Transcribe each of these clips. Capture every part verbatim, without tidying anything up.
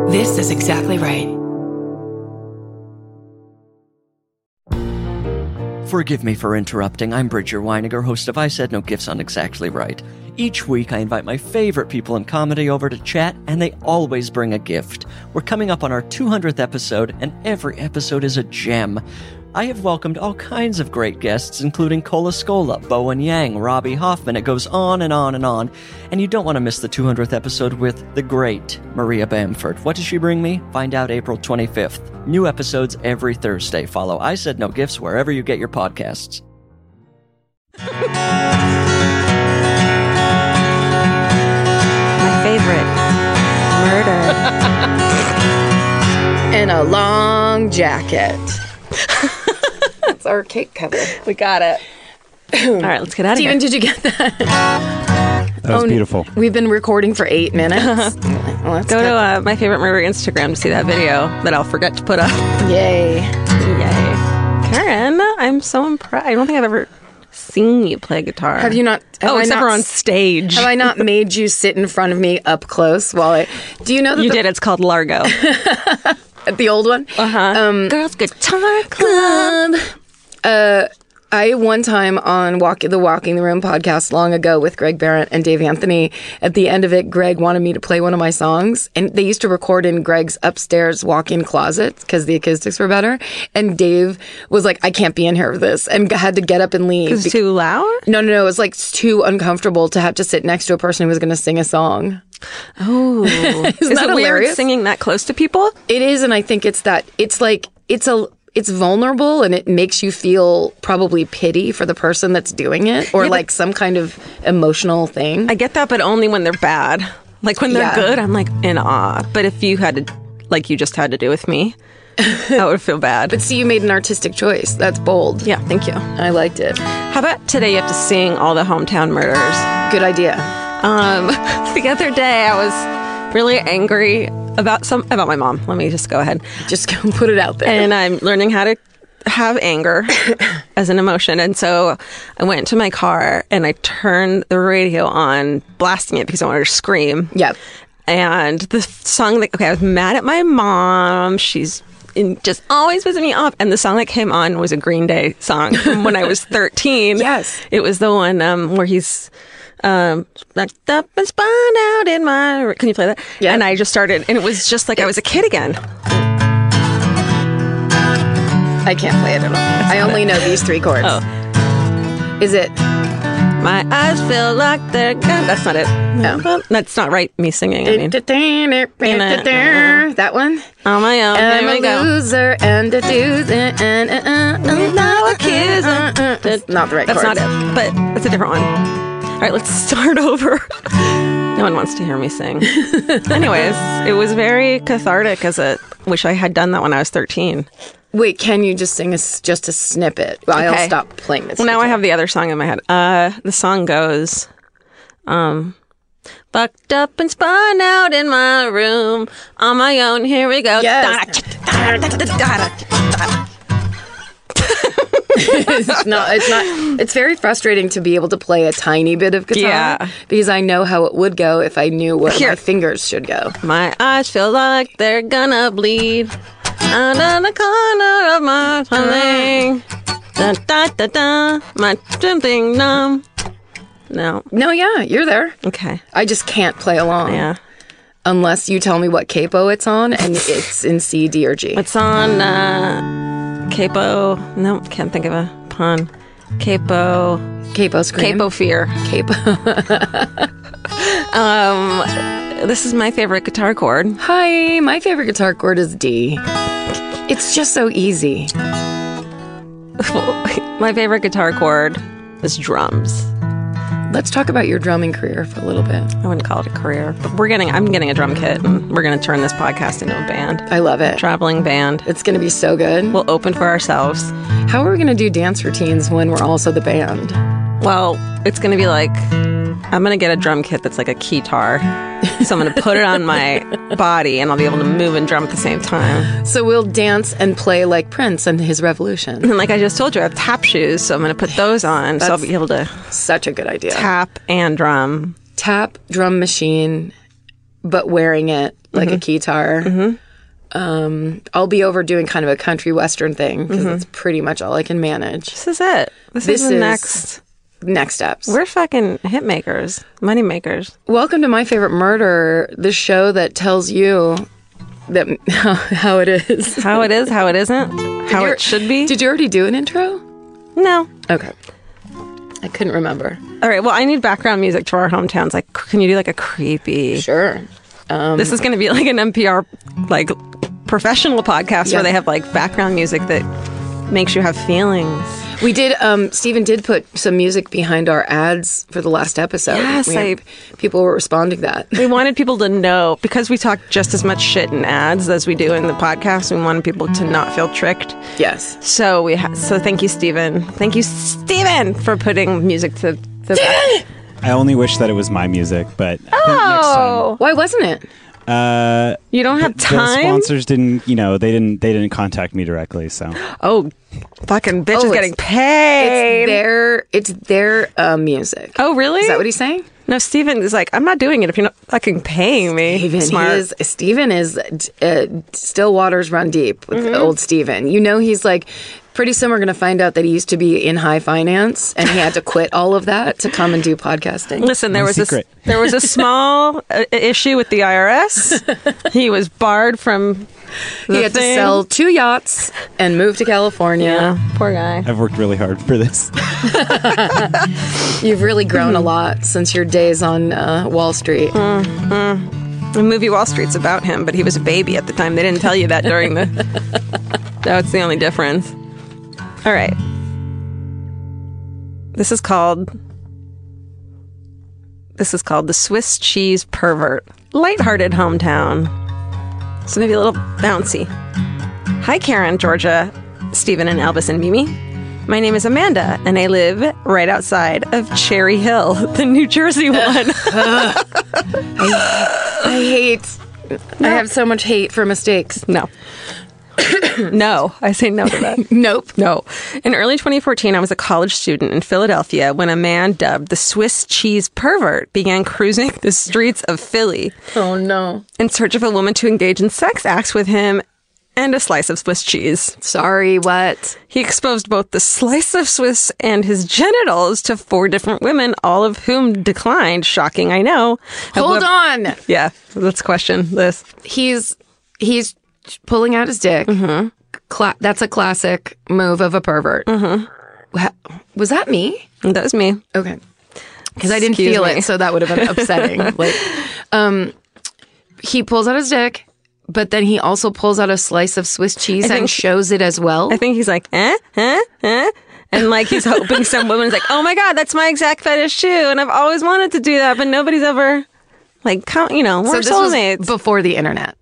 This is exactly right. Forgive me for interrupting. I'm Bridger Weiniger, host of I Said No Gifts on Exactly Right. Each week, I invite my favorite people in comedy over to chat, and they always bring a gift. We're coming up on our two hundredth episode, and every episode is a gem. I have welcomed all kinds of great guests, including Cola Scola, Bowen Yang, Robbie Hoffman. It goes on and on and on. And you don't want to miss the two hundredth episode with the great Maria Bamford. What does she bring me? Find out April twenty-fifth. New episodes every Thursday. Follow I Said No Gifts wherever you get your podcasts. My favorite. Murder. In a long jacket. That's our cake cover. We got it. All right, let's get out of Steven, here. did you get that? That was oh, beautiful. We've been recording for eight minutes. Well, let's Go to uh, My Favorite Murder Instagram to see that video that I'll forget to put up. Yay. Yay. Karen, I'm so impressed. I don't think I've ever seen you play guitar. Have you not? Have oh, I except not, for on stage. Have I not made you sit in front of me up close while I... Do you know that You the, did. It's called Largo. the old one? Uh-huh. Um, Girls Guitar Club. Uh, I one time on walk the Walking the Room podcast long ago with Greg Barrett and Dave Anthony. At the end of it, Greg wanted me to play one of my songs, and they used to record in Greg's upstairs walk-in closet because the acoustics were better. And Dave was like, "I can't be in here for this," and had to get up and leave. It's too loud? No, no, no. It was like too uncomfortable to have to sit next to a person who was going to sing a song. Oh, Isn't is that it weird hilarious? singing that close to people? It is, and I think it's that it's like it's a. It's vulnerable, and it makes you feel probably pity for the person that's doing it, or Yeah, like some kind of emotional thing. I get that, but only when they're bad. Like when they're Yeah. good, I'm like in awe. But if you had to, like you just had to do with me, I would feel bad. But see, you made an artistic choice. That's bold. Yeah, thank you. I liked it. How about today you have to sing all the hometown murders? Good idea. Um, the other day I was really angry about some about my mom. Let me just go ahead. Just go put it out there. And I'm learning how to have anger as an emotion. And so I went into my car and I turned the radio on, blasting it because I wanted to scream. yeah. And the song that, okay, I was mad at my mom. She's in, just always pissing me off. And the song that came on was a Green Day song from when I was thirteen. Yes. It was the one um, where he's um, locked up and spun out in my... Can you play that? Yeah. And I just started, and it was just like I was a kid again. I can't play it at all. I only know these three chords. Oh. Is it? My eyes feel like they're gone. That's not it. Oh. That's not right, me singing. I mean, That one? on my own. I'm Here we a go. loser and a doozer and a uh, uh, Now a uh, kiss. uh, uh. That's not the right That's chords. not it, but it's a different one. All right, let's start over. No one wants to hear me sing. Anyways, it was very cathartic as a wish I had done that when I was thirteen. Wait, can you just sing a, s- just a snippet? I'll Okay. stop playing this. Well, now I have the other song in my head. Uh, the song goes, um, fucked up and spun out in my room on my own. Here we go. Yes. it's not. It's not. It's very frustrating to be able to play a tiny bit of guitar Yeah. because I know how it would go if I knew where Here. my fingers should go. My eyes feel like they're gonna bleed out of the corner of my tongue. Da da da da. My something numb. No. No, yeah, you're there. Okay. I just can't play along Yeah. unless you tell me what capo it's on and it's in C, D, or G. It's on uh, Capo. No, can't think of a pun. Capo. Capo scream? Capo fear. Capo. Um, this is my favorite guitar chord. Hi, my favorite guitar chord is D. It's just so easy. My favorite guitar chord is drums. Let's talk about your drumming career for a little bit. I wouldn't call it a career, but we're getting. I'm getting a drum kit, and we're going to turn this podcast into a band, I love it. traveling band. It's going to be so good. We'll open for ourselves. How are we going to do dance routines when we're also the band? Well, it's going to be like, I'm going to get a drum kit that's like a keytar. So I'm going to put it on my body and I'll be able to move and drum at the same time. So we'll dance and play like Prince and his Revolution. And like I just told you, I have tap shoes, so I'm going to put those on. So I'll That's- be able to Such a good idea. tap and drum. Tap, drum machine, but wearing it like Mm-hmm. a guitar. Mm-hmm. Um, I'll be over doing kind of a country western thing because Mm-hmm. that's pretty much all I can manage. This is it. This, This is the is- next. Next steps. We're fucking hit makers, money makers. Welcome to My Favorite Murder, the show that tells you that how, how it is. How it is, how it isn't, how you- it should be. Did you already do an intro? No. Okay. I couldn't remember. All right. Well, I need background music to our hometowns. Like, can you do like a creepy? Sure. Um, This is going to be like an N P R like professional podcast Yeah. where they have like background music that makes you have feelings. We did, um, Stephen did put some music behind our ads for the last episode. Yes, We had- I- people were responding to that. We wanted people to know, because we talk just as much shit in ads as we do in the podcast. We wanted people to not feel tricked. Yes. So we ha- so thank you, Stephen. Thank you, Stephen, for putting music to the back. I only wish that it was my music, but I think next Oh, Why wasn't it? time. Uh, you don't have the time. sponsors didn't, you know, they didn't, they didn't contact me directly. So Oh, fucking bitch Oh, is it's- getting paid. It's their, it's their uh, music. Oh, really? Is that what he's saying? No, Steven is like, I'm not doing it if you're not fucking paying me. Steven, Smart. He is, Steven is uh, still waters run deep with Mm-hmm. old Steven. You know, he's like, pretty soon we're going to find out that he used to be in high finance and he had to quit all of that to come and do podcasting. Listen, there No was a, secret. there was a small uh, issue with the I R S. He was barred from the He had to thing. sell two yachts and move to California. Yeah, poor guy. I've worked really hard for this. You've really grown Mm-hmm. a lot since your days on uh, Wall Street. The movie Wall Street's about him, but he was a baby at the time. They didn't tell you that during the. That's the only difference. All right. This is called. This is called The Swiss Cheese Pervert. Lighthearted hometown. So maybe a little bouncy. Hi, Karen, Georgia, Stephen, and Elvis and Mimi. My name is Amanda, and I live right outside of Cherry Hill, the New Jersey one. I hate. I have so much hate for mistakes. No. No. I say no to that. Nope. No. In early twenty fourteen, I was a college student in Philadelphia when a man dubbed the Swiss Cheese Pervert began cruising the streets of Philly Oh no. in search of a woman to engage in sex acts with him and a slice of Swiss cheese. Sorry. What? He exposed both the slice of Swiss and his genitals to four different women, all of whom declined. Shocking, I know. Hold However- on. Yeah, let's question this. He's he's pulling out his dick. Mm-hmm. Cla- that's a classic move of a pervert. Mm-hmm. Was that me? That was me. Okay. Because I didn't Excuse feel me. it, so that would have been upsetting. like, um, he pulls out his dick, but then he also pulls out a slice of Swiss cheese think- and shows it as well. I think he's like, eh, eh, eh. And like he's hoping some woman's like, oh my God, that's my exact fetish too. And I've always wanted to do that, but nobody's ever like, count, you know, so we're this was soulmates. before the internet.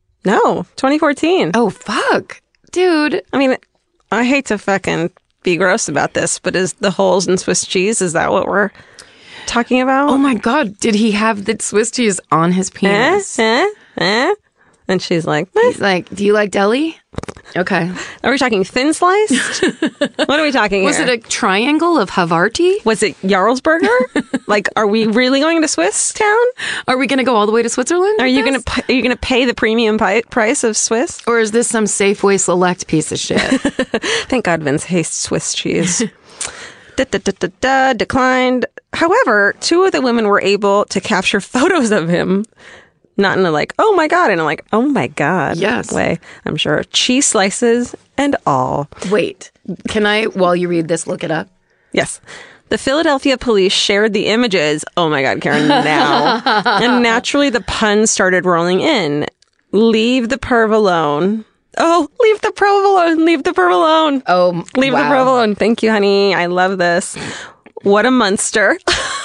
No, twenty fourteen. Oh fuck, dude! I mean, I hate to fucking be gross about this, but is the holes in Swiss cheese, is that what we're talking about? Oh my god, did he have the Swiss cheese on his eh, penis? eh, eh? And she's like, eh. He's like, do you like deli? Okay. Are we talking thin sliced? What are we talking Was here? it a triangle of Havarti? Was it Jarlsberger? Like, are we really going to Swiss town? Are we going to go all the way to Switzerland? Are with you this? gonna pa- are you gonna pay the premium pi- price of Swiss? Or is this some Safeway Select piece of shit? Thank God Vince hates Swiss cheese. da, da, da, da, da, declined. However, two of the women were able to capture photos of him. Not in a like, oh my God, in a like, oh my God Yes. way, I'm sure. Cheese slices and all. Wait, can I, while you read this, look it up? Yes. The Philadelphia police shared the images. Oh my God, Karen, now. And naturally the puns started rolling in. Leave the perv alone. Oh, leave the perv alone. Leave the perv alone. Oh, Leave wow. the perv alone. Thank you, honey. I love this. What a monster.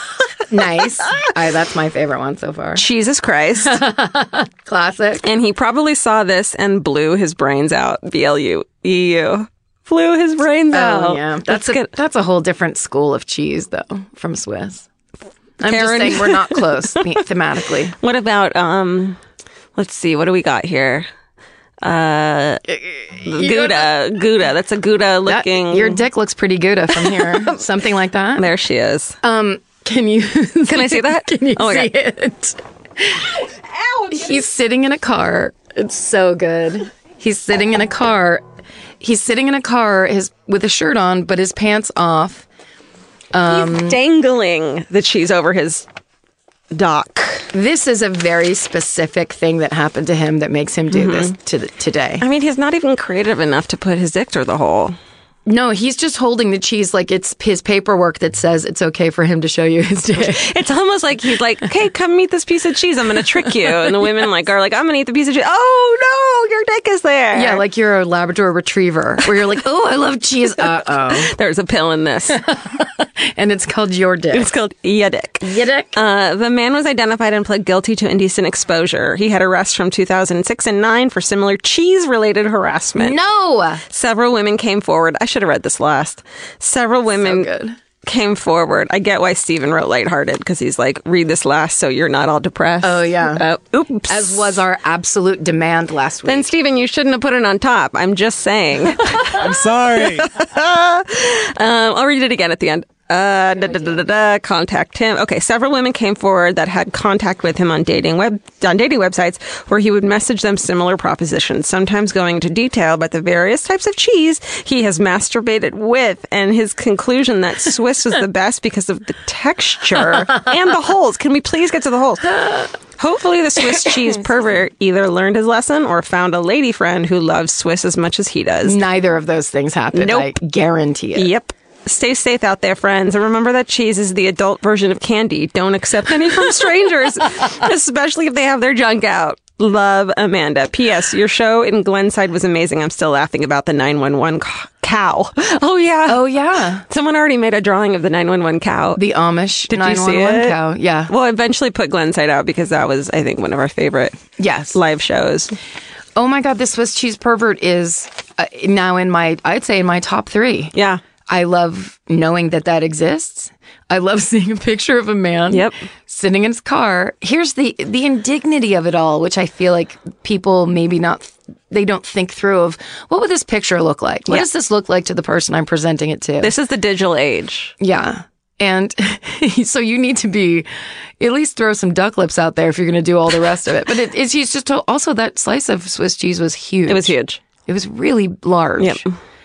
Nice. I, that's my favorite one so far. Jesus Christ. Classic. And he probably saw this and blew his brains out. B L U E U. Blew his brains out. Oh, yeah. That's Let's a, get- that's a whole different school of cheese, though, from Swiss. I'm Karen. just saying we're not close the- thematically. What about, um, let's see, what do we got here? Uh, Gouda. Gouda. That's a Gouda That- looking. your dick looks pretty Gouda from here. Something like that. There she is. Um, can you Can I see that? Can you Oh my see God. it? Ow! He's sitting in a car. It's so good. He's sitting in a car. He's sitting in a car his with a shirt on, but his pants off. He's dangling the cheese over his dock. This is a very specific thing that happened to him that makes him do this to the, today. I mean, he's not even creative enough to put his dick through the hole. No, he's just holding the cheese like it's his paperwork that says it's okay for him to show you his dick. It's almost like he's like, okay, come eat this piece of cheese. I'm going to trick you. And the women like are like, I'm going to eat the piece of cheese. Oh, no, your dick is there. Yeah, like you're a Labrador retriever where you're like, oh, I love cheese. Uh-oh. There's a pill in this. And it's called your dick. It's called ya dick. Ya dick. Uh, the man was identified and pled guilty to indecent exposure. He had arrests from two thousand six and nine for similar cheese-related harassment. No. Several women came forward. I should have read this last. Several women So good. came forward. I get why Stephen wrote lighthearted, because he's like, read this last so you're not all depressed. Oh, yeah. Uh, oops. As was our absolute demand last week. Then, Stephen, you shouldn't have put it on top. I'm just saying. I'm sorry. um, I'll read it again at the end. Uh, da, da, da, da, da, contact him. Okay, several women came forward that had contact with him on dating web on dating websites where he would message them similar propositions, sometimes going into detail about the various types of cheese he has masturbated with, and his conclusion that Swiss was the best because of the texture and the holes. Can we please get to the holes? Hopefully the Swiss cheese pervert either learned his lesson or found a lady friend who loves Swiss as much as he does. Neither of those things happened. Nope. I guarantee it. Yep. Stay safe out there, friends. And remember that cheese is the adult version of candy. Don't accept any from strangers, especially if they have their junk out. Love, Amanda. P S. Your show in Glenside was amazing. I'm still laughing about the nine one one cow. Oh, yeah. Oh, yeah. Someone already made a drawing of the nine one one cow. The Amish Did you see nine one one it? cow. Yeah. Well, eventually put Glenside out because that was, I think, one of our favorite Yes. live shows. Oh, my God. The Swiss cheese pervert is uh, now in my, I'd say in my top three. Yeah. I love knowing that that exists. I love seeing a picture of a man Yep. sitting in his car. Here's the the indignity of it all, which I feel like people maybe not, they don't think through of, what would this picture look like? What Yeah. does this look like to the person I'm presenting it to? This is the digital age. Yeah. And so you need to be, at least throw some duck lips out there if you're going to do all the rest of it. But it, it's, it's just, also that slice of Swiss cheese was huge. It was huge. It was really large. Yep.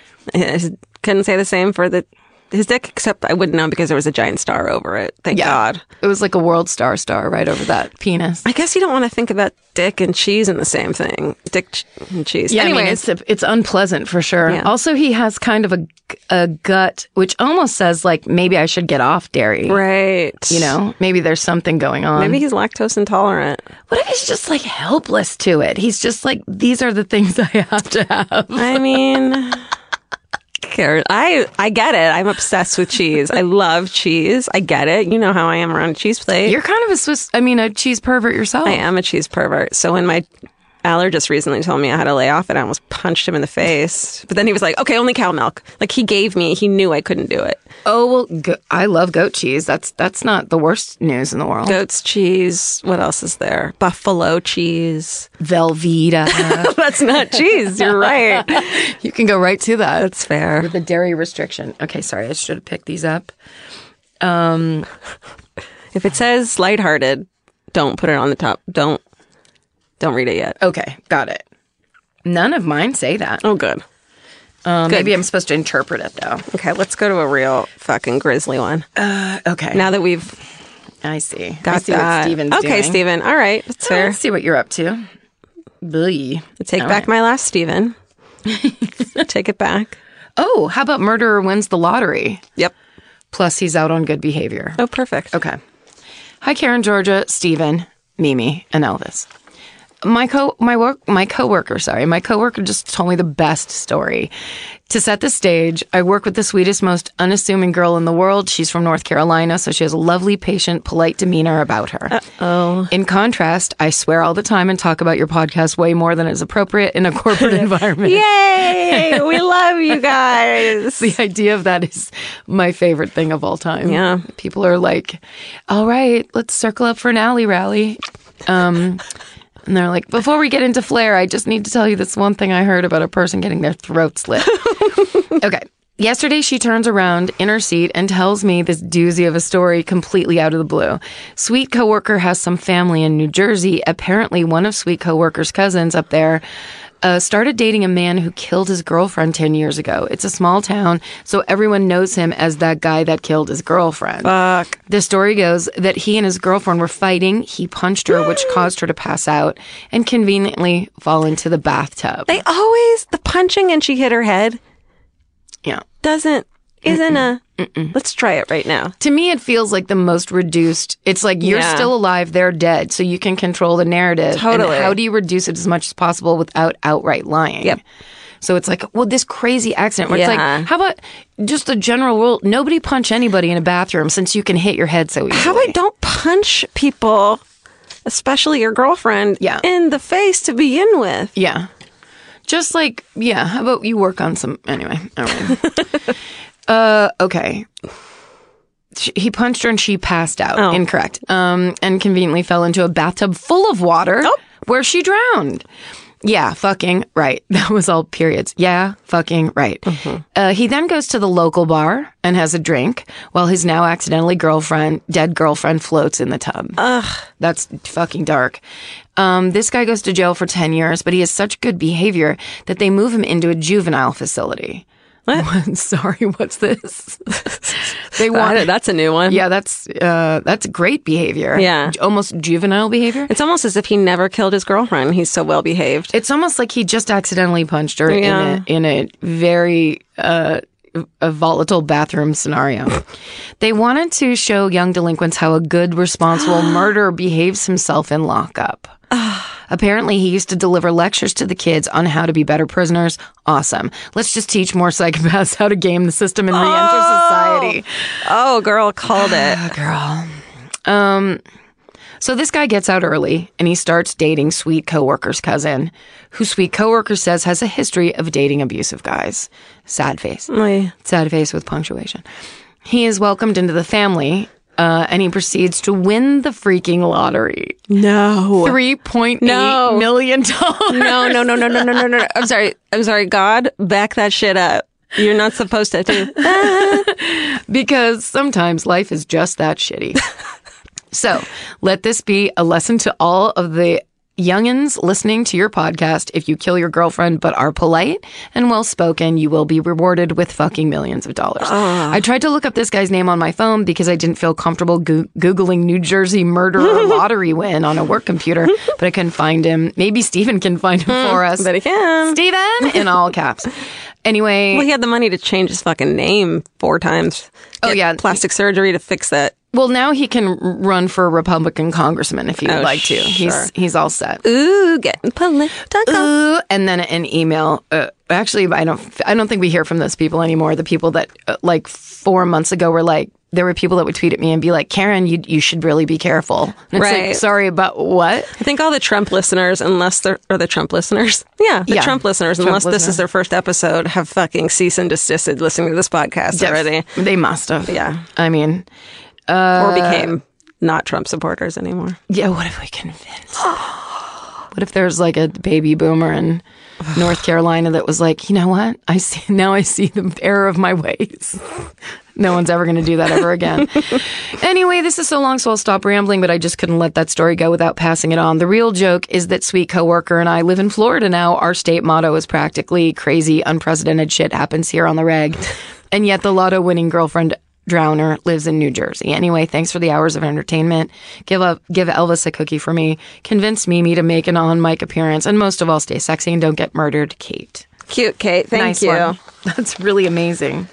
I couldn't say the same for the his dick, except I wouldn't know because there was a giant star over it. Thank Yeah. God. It was like a world star star right over that penis. I guess you don't want to think about dick and cheese in the same thing. Dick ch- and cheese. Yeah, Anyways, I mean, it's it's unpleasant for sure. Yeah. Also, he has kind of a, a gut, which almost says like maybe I should get off dairy. right. You know, maybe there's something going on. Maybe he's lactose intolerant. What if he's just like helpless to it? He's just like, these are the things I have to have. I mean, Karen, I I get it. I'm obsessed with cheese. I love cheese. I get it. You know how I am around a cheese plate. You're kind of a Swiss, I mean, a cheese pervert yourself. I am a cheese pervert. So when my allergist recently told me I had to lay off it, I almost punched him in the face. But then he was like, okay, only cow milk. Like he gave me, he knew I couldn't do it. Oh, well, go- I love goat cheese. That's that's not the worst news in the world. Goat's cheese. What else is there? Buffalo cheese. Velveeta. That's not cheese. You're right. You can go right to that. That's fair. The dairy restriction. Okay, sorry, I should have picked these up. Um, If it says lighthearted, don't put it on the top. Don't. Don't read it yet. okay, got it. None of mine say that. Oh, good. Um, good. maybe I'm supposed to interpret it though. Okay, let's go to a real fucking grisly one. Uh, okay, Now that we've I see. got I see that. what Steven's okay, doing. Steven. All right, that's Uh, fair. Let's see what you're up to. Blee. Take All back right. my last Steven. Take it back. Oh, how about murderer wins the lottery? Yep. Plus, he's out on good behavior. Oh, perfect. Okay. Hi, Karen, Georgia, Steven, Mimi, and Elvis. My co my work my coworker, sorry, my coworker just told me the best story. To set the stage, I work with the sweetest, most unassuming girl in the world. She's from North Carolina, so she has a lovely, patient, polite demeanor about her. Oh. In contrast, I swear all the time and talk about your podcast way more than is appropriate in a corporate environment. Yay! We love you guys. The idea of that is my favorite thing of all time. Yeah. People are like, all right, let's circle up for an alley rally. Um, and they're like, before we get into flair, I just need to tell you this one thing I heard about a person getting their throat slit. Okay. Yesterday, she turns around in her seat and tells me this doozy of a story completely out of the blue. Sweet coworker has some family in New Jersey. Apparently, one of Sweet coworker's cousins up there uh, started dating a man who killed his girlfriend ten years ago. It's a small town, so everyone knows him as that guy that killed his girlfriend. Fuck. The story goes that he and his girlfriend were fighting. He punched her, which caused her to pass out and conveniently fall into the bathtub. They always, the punching and she hit her head Yeah. doesn't, isn't Mm-mm. a, Mm-mm. let's try it right now. To me, it feels like the most reduced. It's like you're Yeah. still alive, they're dead, so you can control the narrative. Totally. And how do you reduce it as much as possible without outright lying? Yep. So it's like, well, this crazy accident where it's Yeah. like, how about just a general rule? Nobody punch anybody in a bathroom since you can hit your head so easily. How about don't punch people, especially your girlfriend, Yeah. in the face to begin with? Yeah. Just like, yeah, how about you work on some, anyway. All right. uh, okay. She, he punched her and she passed out. Oh. Incorrect. Um, and conveniently fell into a bathtub full of water Oh. where she drowned. Yeah, fucking right. That was all periods. Yeah, fucking right. Mm-hmm. Uh, he then goes to the local bar and has a drink while his now accidentally girlfriend, dead girlfriend, floats in the tub. Ugh. That's fucking dark. Um, this guy goes to jail for ten years, but he has such good behavior that they move him into a juvenile facility. What? Sorry, what's this? They Uh, want that's a new one. Yeah, that's uh, that's great behavior. Yeah. Almost juvenile behavior. It's almost as if he never killed his girlfriend. He's so well behaved. It's almost like he just accidentally punched her Yeah. in a in a very uh, a volatile bathroom scenario. They wanted to show young delinquents how a good, responsible murderer behaves himself in lockup. Apparently, he used to deliver lectures to the kids on how to be better prisoners. Awesome. Let's just teach more psychopaths how to game the system and re-enter society. Oh, girl, called it. Girl. Um, so this guy gets out early and he starts dating Sweet coworker's cousin, who Sweet coworker says has a history of dating abusive guys. Sad face. Oy. Sad face with punctuation. He is welcomed into the family, uh, and he proceeds to win the freaking lottery. No. three point eight No. million dollars. No, no, no, no, no, no, no, no. I'm sorry. I'm sorry. God, back that shit up. You're not supposed to do that. Because sometimes life is just that shitty. So let this be a lesson to all of the youngins listening to your podcast. If you kill your girlfriend but are polite and well-spoken, you will be rewarded with fucking millions of dollars. I tried to look up this guy's name on my phone because I didn't feel comfortable go- Googling New Jersey murderer lottery win on a work computer, but I couldn't find him. Maybe Stephen can find him for us. But he can. Stephen in all caps. Anyway. Well, he had the money to change his fucking name four times. Oh, Get yeah. plastic surgery to fix that. Well, now he can r- run for a Republican congressman if he'd Oh, like to. sure. He's he's all set. Ooh, getting political. Ooh, and then an email. Uh, actually, I don't. I don't think we hear from those people anymore. The people that uh, like four months ago were like, there were people that would tweet at me and be like, "Karen, you you should really be careful." And it's Right. like, sorry about what? I think all the Trump listeners, unless they're or the Trump listeners, yeah, the Yeah. Trump listeners, Trump unless this listeners. is their first episode, have fucking cease and desisted listening to this podcast already, They must have. Yeah. I mean, uh, or became not Trump supporters anymore. yeah. What if we convinced? What if there's like a baby boomer in North Carolina that was like, you know what? I see now. I see the error of my ways. No one's ever going to do that ever again. Anyway, this is so long, so I'll stop rambling, but I just couldn't let that story go without passing it on. The real joke is that Sweet coworker and I live in Florida now. Our state motto is practically crazy, unprecedented shit happens here on the reg. And yet the lotto winning girlfriend drowner lives in New Jersey. Anyway, thanks for the hours of entertainment. Give up, give Elvis a cookie for me. Convince Mimi to make an on-mic appearance. And most of all, stay sexy and don't get murdered, Kate. Cute, Kate. Thank Nice you. one. That's really amazing.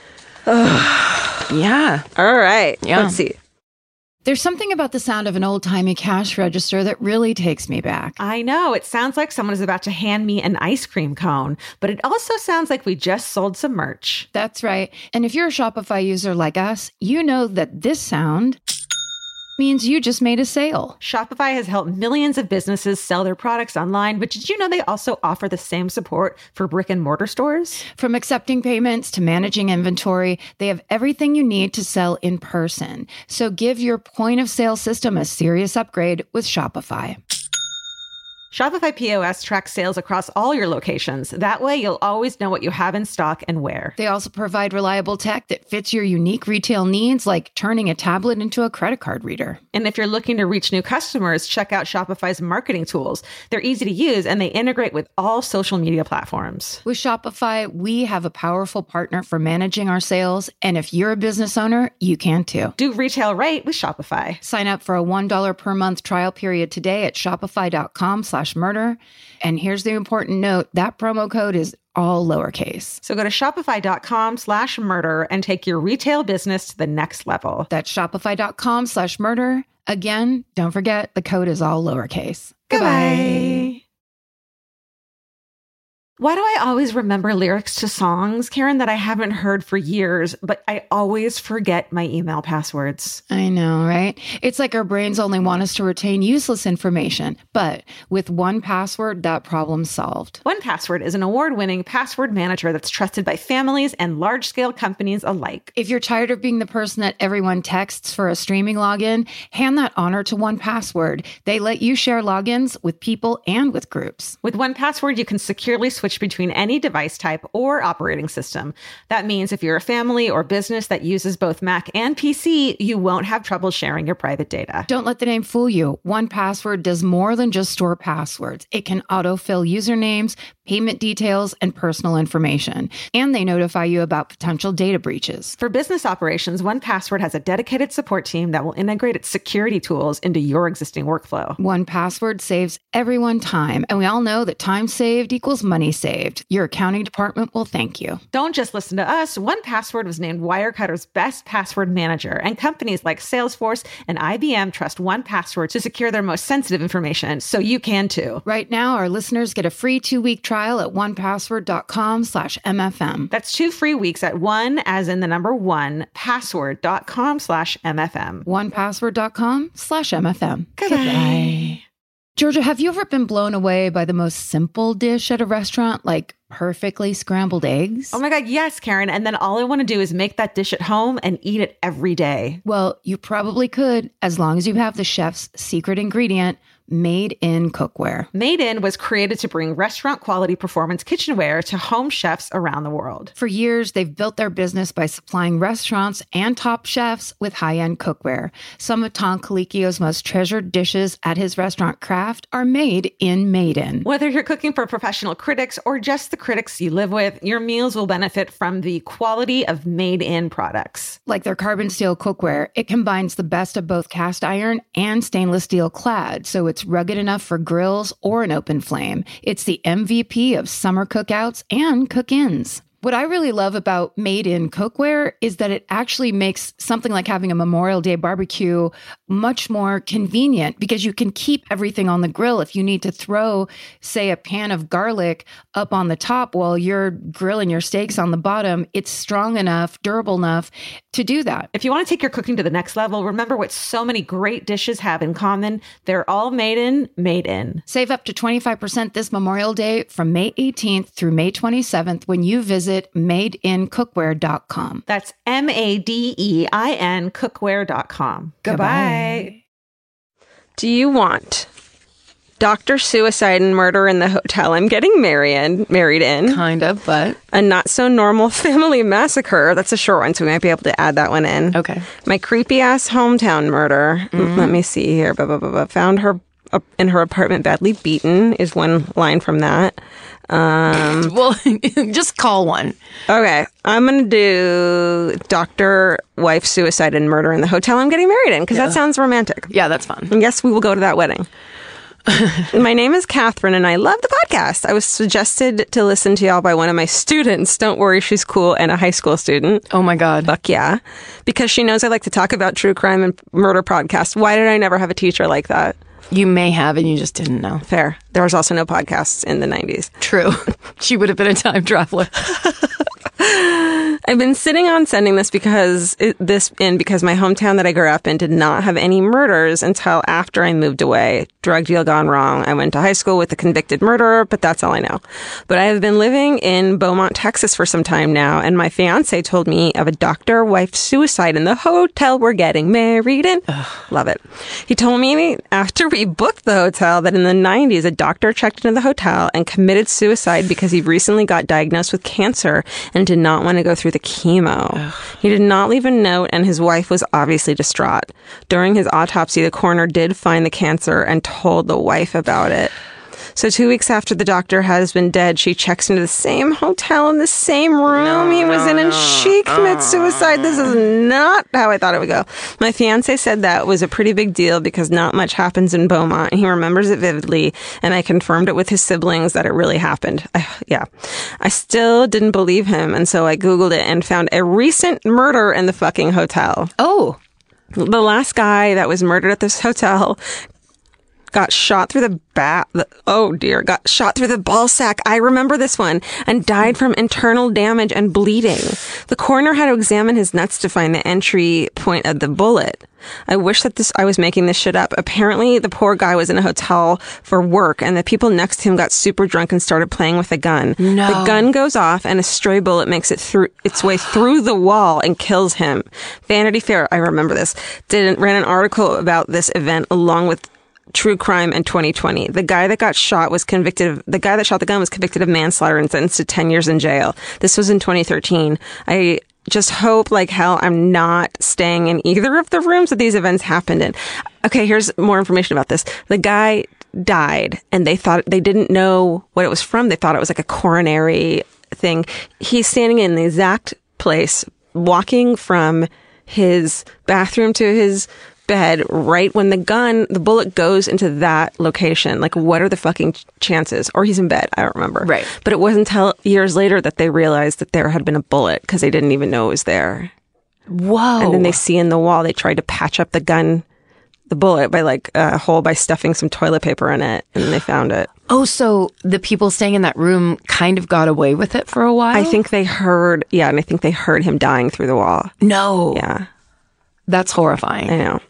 Yeah. All right. Yeah. Let's see. There's something about the sound of an old-timey cash register that really takes me back. I know. It sounds like someone is about to hand me an ice cream cone, but it also sounds like we just sold some merch. That's right. And if you're a Shopify user like us, you know that this sound means you just made a sale. Shopify has helped millions of businesses sell their products online, but did you know they also offer the same support for brick and mortar stores? From accepting payments to managing inventory, they have everything you need to sell in person. So give your point of sale system a serious upgrade with Shopify. Shopify P O S tracks sales across all your locations. That way, you'll always know what you have in stock and where. They also provide reliable tech that fits your unique retail needs, like turning a tablet into a credit card reader. And if you're looking to reach new customers, check out Shopify's marketing tools. They're easy to use, and they integrate with all social media platforms. With Shopify, we have a powerful partner for managing our sales, and if you're a business owner, you can too. Do retail right with Shopify. Sign up for a one dollar per month trial period today at shopify.com slash murder. And here's the important note, that promo code is all lowercase. So go to shopify.com slash murder and take your retail business to the next level. That's shopify.com slash murder. Again, don't forget, the code is all lowercase. Goodbye. Why do I always remember lyrics to songs, Karen, that I haven't heard for years, but I always forget my email passwords? I know, right? It's like our brains only want us to retain useless information. But with one Password, that problem's solved. one Password is an award-winning password manager that's trusted by families and large-scale companies alike. If you're tired of being the person that everyone texts for a streaming login, hand that honor to one Password. They let you share logins with people and with groups. With one Password, you can securely switch between any device type or operating system. That means if you're a family or business that uses both Mac and P C, you won't have trouble sharing your private data. Don't let the name fool you. one Password does more than just store passwords. It can autofill usernames, payment details, and personal information. And they notify you about potential data breaches. For business operations, one Password has a dedicated support team that will integrate its security tools into your existing workflow. one Password saves everyone time, and we all know that time saved equals money saved. Your accounting department will thank you. Don't just listen to us. one Password was named Wirecutter's best password manager, and companies like Salesforce and I B M trust one Password to secure their most sensitive information, so you can too. Right now, our listeners get a free two-week trial at one password dot com slash M F M. That's two free weeks at one, as in the number one, password.com slash MFM. one password dot com slash M F M. Goodbye. Goodbye. Georgia, have you ever been blown away by the most simple dish at a restaurant, like perfectly scrambled eggs? Oh my God, yes, Karen. And then all I want to do is make that dish at home and eat it every day. Well, you probably could, as long as you have the chef's secret ingredient, Made in Cookware. Made In was created to bring restaurant quality performance kitchenware to home chefs around the world. For years, they've built their business by supplying restaurants and top chefs with high-end cookware. Some of Tom Colicchio's most treasured dishes at his restaurant Craft are made in Made In. Whether you're cooking for professional critics or just the critics you live with, your meals will benefit from the quality of Made In products. Like their carbon steel cookware, it combines the best of both cast iron and stainless steel clad, so it's rugged enough for grills or an open flame. It's the M V P of summer cookouts and cook-ins. What I really love about Made in Cookware is that it actually makes something like having a Memorial Day barbecue much more convenient, because you can keep everything on the grill. If you need to throw, say, a pan of garlic up on the top while you're grilling your steaks on the bottom, it's strong enough, durable enough to do that. If you want to take your cooking to the next level, remember what so many great dishes have in common. They're all made in, made in. Save up to twenty-five percent this Memorial Day from May eighteenth through May twenty-seventh when you visit made in cookware dot com. That's M A D E I N cookware dot com. Goodbye. Do you want Doctor Suicide and Murder in the Hotel I'm Getting married in, married in? Kind of, but... A Not So Normal Family Massacre. That's a short one, so we might be able to add that one in. Okay. My Creepy-Ass Hometown Murder. Mm. Let me see here. Blah, blah, blah, blah. Found her uh, in her apartment badly beaten is one line from that. Um, well, just call one. Okay. I'm going to do Doctor Wife Suicide and Murder in the Hotel I'm Getting married in, because Yeah. that sounds romantic. Yeah, that's fun. And yes, we will go to that wedding. My name is Catherine, and I love the podcast. I was suggested to listen to y'all by one of my students. Don't worry, she's cool, and a high school student. Oh my God. Fuck yeah. Because she knows I like to talk about true crime and murder podcasts. Why did I never have a teacher like that? You may have, and you just didn't know. Fair. There was also no podcasts in the nineties. True. She would have been a time traveler. I've been sitting on sending this because it, this in because my hometown that I grew up in did not have any murders until after I moved away. Drug deal gone wrong. I went to high school with a convicted murderer, but that's all I know. But I have been living in Beaumont, Texas for some time now, and my fiance told me of a doctor-wife suicide in the hotel we're getting married in. Ugh. Love it. He told me after we booked the hotel that in the nineties, a doctor checked into the hotel and committed suicide because he recently got diagnosed with cancer and did not want to go through the chemo. Ugh. He did not leave a note, and his wife was obviously distraught. During his autopsy, the coroner did find the cancer and told the wife about it. So two weeks after the doctor has been dead, she checks into the same hotel in the same room no, he was no, in, and no. she commits uh. suicide. This is not how I thought it would go. My fiance said that was a pretty big deal because not much happens in Beaumont, and he remembers it vividly, and I confirmed it with his siblings that it really happened. I, yeah. I still didn't believe him, and so I Googled it and found a recent murder in the fucking hotel. Oh. The last guy that was murdered at this hotel got shot through the back. Oh dear, got shot through the ball sack. I remember this one, and died from internal damage and bleeding. The coroner had to examine his nuts to find the entry point of the bullet. I wish that this I was making this shit up. Apparently, the poor guy was in a hotel for work, and the people next to him got super drunk and started playing with a gun. No. The gun goes off, and a stray bullet makes it through its way through the wall and kills him. Vanity Fair, I remember this, did ran an article about this event along with True Crime in twenty twenty. The guy that got shot was convicted of, the guy that shot the gun was convicted of manslaughter and sentenced to ten years in jail. This was in twenty thirteen. I just hope like hell I'm not staying in either of the rooms that these events happened in. Okay, here's more information about this. The guy died, and they thought, they didn't know what it was from. They thought it was like a coronary thing. He's standing in the exact place, walking from his bathroom to his bed right when the gun, the bullet goes into that location. Like, what are the fucking chances? Or he's in bed. I don't remember. Right. But it wasn't until years later that they realized that there had been a bullet because they didn't even know it was there. Whoa. And then they see in the wall, they tried to patch up the gun, the bullet by like a hole by stuffing some toilet paper in it, and they found it. Oh, so the people staying in that room kind of got away with it for a while? I think they heard, yeah, and I think they heard him dying through the wall. No. Yeah. That's horrifying. I know.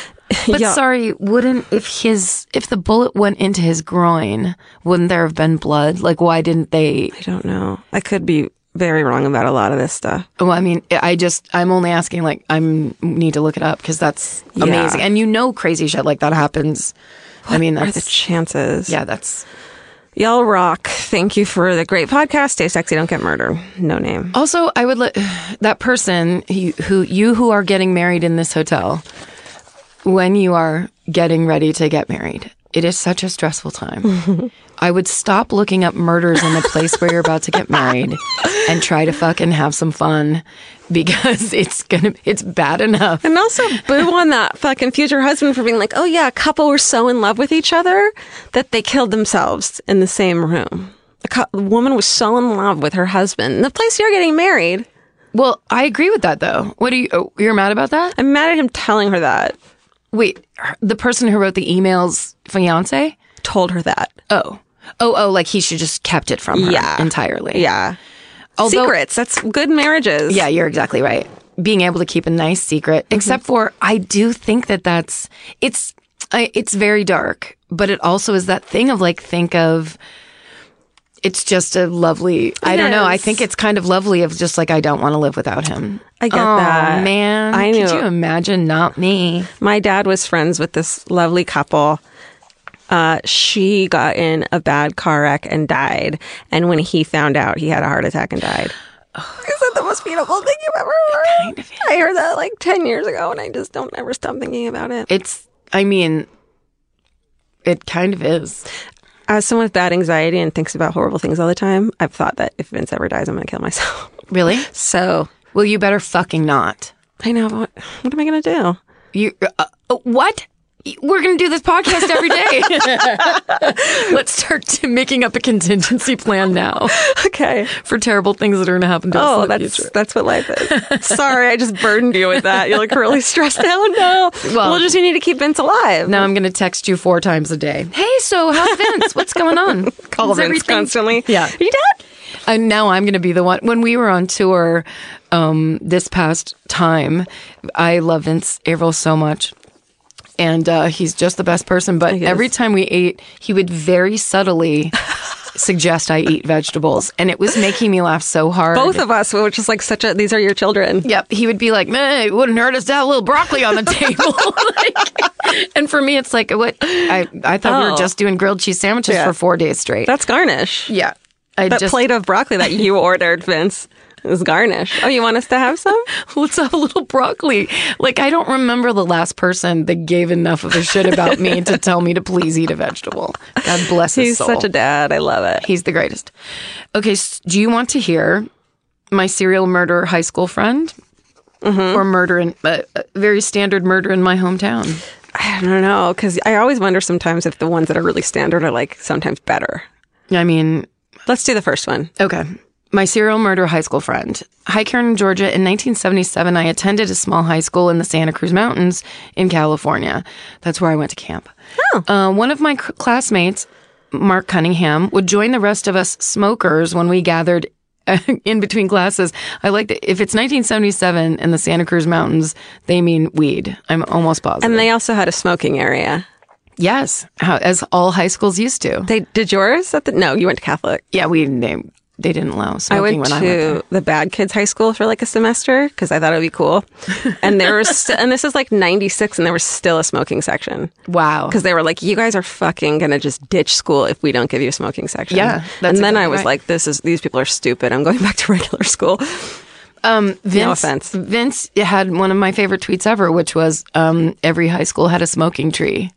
But yeah. sorry, wouldn't, if his, if the bullet went into his groin, wouldn't there have been blood? Like, why didn't they? I don't know. I could be very wrong about a lot of this stuff. Well, I mean, I just, I'm only asking, like, I need to look it up because that's Yeah. amazing. And you know crazy shit like that happens. What I mean, are that's. the chances? Yeah, that's. Y'all rock. Thank you for the great podcast. Stay sexy, don't get murdered. No name. Also, I would let that person who, who you who are getting married in this hotel, when you are getting ready to get married, it is such a stressful time. I would stop looking up murders in the place where you're about to get married and try to fucking have some fun because it's gonna, it's bad enough. And also boo on that fucking future husband for being like, oh yeah, a couple were so in love with each other that they killed themselves in the same room. The, co- the woman was so in love with her husband in the place you're getting married. Well, I agree with that though. What are you, oh, you're mad about that? I'm mad at him telling her that. Wait, the person who wrote the email's fiance? Told her that. Oh. Oh, oh, like he should just kept it from her yeah. entirely. Yeah. Although, secrets. That's good marriages. Yeah, you're exactly right. Being able to keep a nice secret, mm-hmm. except for I do think that that's, it's, I, it's very dark, but it also is that thing of like, think of, it's just a lovely, it I don't is. know. I think it's kind of lovely of just like, I don't want to live without him. I get oh, that. man. I knew. Could you imagine? Not me. My dad was friends with this lovely couple. Uh, she got in a bad car wreck and died. And when he found out, he had a heart attack and died. Oh. Is that the most beautiful thing you've ever heard? Kind of is. I heard that like ten years ago and I just don't ever stop thinking about it. It's, I mean, it kind of is. As someone with bad anxiety and thinks about horrible things all the time, I've thought that if Vince ever dies, I'm going to kill myself. Really? So. Well, you better fucking not. I know. What, what am I going to do? You, uh, uh, what? We're going to do this podcast every day. Let's start to making up a contingency plan now. Okay. For terrible things that are going to happen to us oh, in the that's, future. that's what life is. Sorry, I just burdened you with that. You look really stressed out. No. Well, we'll just need to keep Vince alive. Now I'm going to text you four times a day. Hey, so how's Vince? What's going on? Call Is Vince everything- constantly. Yeah. Are you dead? And now I'm going to be the one. When we were on tour um, this past time, I love Vince Averill so much. And uh, he's just the best person. But every time we ate, he would very subtly suggest I eat vegetables. And it was making me laugh so hard. Both of us, which is like such a, these are your children. Yep. He would be like, man, it wouldn't hurt us to have a little broccoli on the table. Like, and for me, it's like, what? I, I thought oh. we were just doing grilled cheese sandwiches yeah. for four days straight. That's garnish. Yeah. I that just, plate of broccoli that you ordered, Vince, is garnish. Oh, you want us to have some? Let's have a little broccoli. Like, I don't remember the last person that gave enough of a shit about me to tell me to please eat a vegetable. God bless his He's soul. He's such a dad. I love it. He's the greatest. Okay, so do you want to hear my serial murder high school friend? Mm-hmm. Or murder in, uh, very standard murder in my hometown? I don't know, because I always wonder sometimes if the ones that are really standard are, like, sometimes better. I mean... Let's do the first one. Okay. My serial murder high school friend. Hi, Karen, Georgia. In nineteen seventy-seven, I attended a small high school in the Santa Cruz Mountains in California. That's where I went to camp. Oh. Uh, one of my c- classmates, Mark Cunningham, would join the rest of us smokers when we gathered in between classes. I like that if it's nineteen seventy-seven in the Santa Cruz Mountains, they mean weed. I'm almost positive. And they also had a smoking area. Yes, how, as all high schools used to. They did yours at the? No, you went to Catholic. Yeah, we they, they didn't allow smoking I went when to I went there. the Bad Kids High School for like a semester because I thought it would be cool. And there was, st- and this is like ninety-six, and there was still a smoking section. Wow! Because they were like, "You guys are fucking gonna just ditch school if we don't give you a smoking section." Yeah, and that's then exactly I was right. like, "This is these people are stupid. I'm going back to regular school." Um, Vince, no offense. Vince had one of my favorite tweets ever, which was, um, "Every high school had a smoking tree."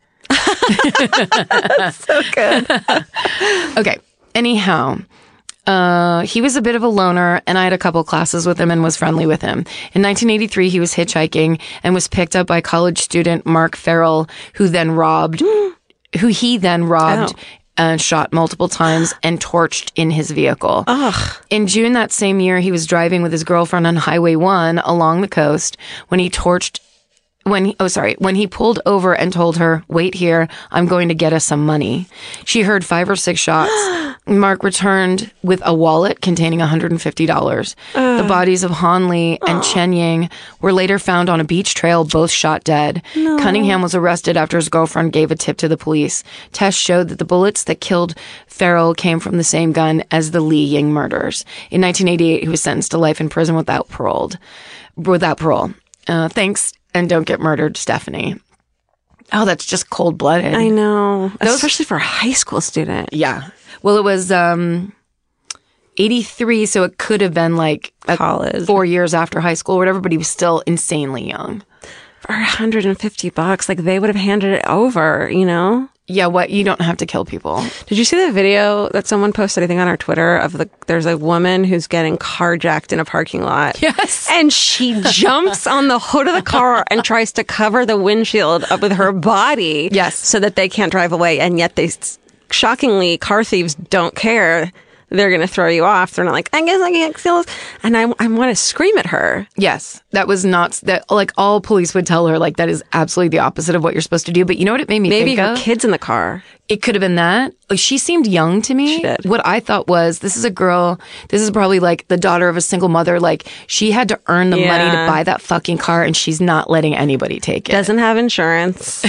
That's so good. Okay. Anyhow, uh, he was a bit of a loner, and I had a couple classes with him and was friendly with him. In nineteen eighty-three, he was hitchhiking and was picked up by college student Mark Farrell, who then robbed, who he then robbed. Oh. And shot multiple times and torched in his vehicle. Ugh. In June that same year, he was driving with his girlfriend on Highway one along the coast when he torched When he, oh, sorry, when he pulled over and told her, "Wait here, I'm going to get us some money." She heard five or six shots. Mark returned with a wallet containing one hundred fifty dollars. Uh, the bodies of Han Lee and oh. Chen Yang were later found on a beach trail, both shot dead. No. Cunningham was arrested after his girlfriend gave a tip to the police. Tests showed that the bullets that killed Farrell came from the same gun as the Li Ying murders. In nineteen eighty-eight, he was sentenced to life in prison without parole. Without parole. Uh, thanks. And don't get murdered, Stephanie. Oh, that's just cold-blooded. I know. Those, especially for a high school student. Yeah. Well, it was um, eighty-three, so it could have been like college. Four years after high school or whatever, but he was still insanely young. For one hundred fifty bucks, like they would have handed it over, you know? Yeah, what? You don't have to kill people. Did you see the video that someone posted, I think, on our Twitter of the, there's a woman who's getting carjacked in a parking lot. Yes. And she jumps on the hood of the car and tries to cover the windshield up with her body. Yes. So that they can't drive away. And yet they, shockingly, car thieves don't care. They're going to throw you off. They're not like, I guess I can't steal this. And I, I want to scream at her. Yes. That was not, that like all police would tell her, like, that is absolutely the opposite of what you're supposed to do. But you know what it made me Maybe think of? Maybe her kid's in the car. It could have been that. Like, she seemed young to me. She did. What I thought was, this is a girl, this is probably like the daughter of a single mother. Like, she had to earn the yeah. money to buy that fucking car, and she's not letting anybody take it. Doesn't have insurance.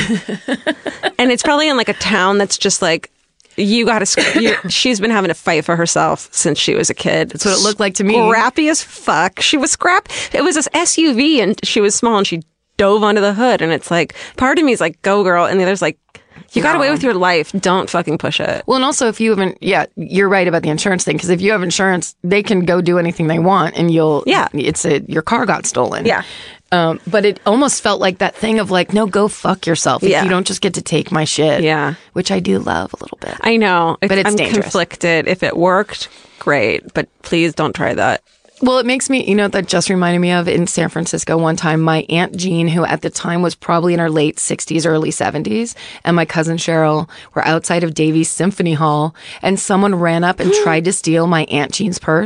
And it's probably in like a town that's just like, you got to. She's been having to fight for herself since she was a kid. That's what it looked like to me. Scrappy as fuck. She was scrap. It was this S U V, and she was small, and she dove onto the hood. And it's like, part of me is like, "Go, girl," and the other's like, "You got away with your life. Don't fucking push it." Well, and also if you haven't, yeah, you're right about the insurance thing. Because if you have insurance, they can go do anything they want, and you'll. Yeah. It's a your car got stolen. Yeah. Um, but it almost felt like that thing of like, no, go fuck yourself. If yeah. you don't just get to take my shit. Yeah. Which I do love a little bit. I know. But it's I'm dangerous. conflicted. If it worked, great. But please don't try that. Well, it makes me, you know, that just reminded me of in San Francisco one time, my Aunt Jean, who at the time was probably in her late sixties, early seventies, and my cousin Cheryl were outside of Davies Symphony Hall, and someone ran up and tried to steal my Aunt Jean's purse.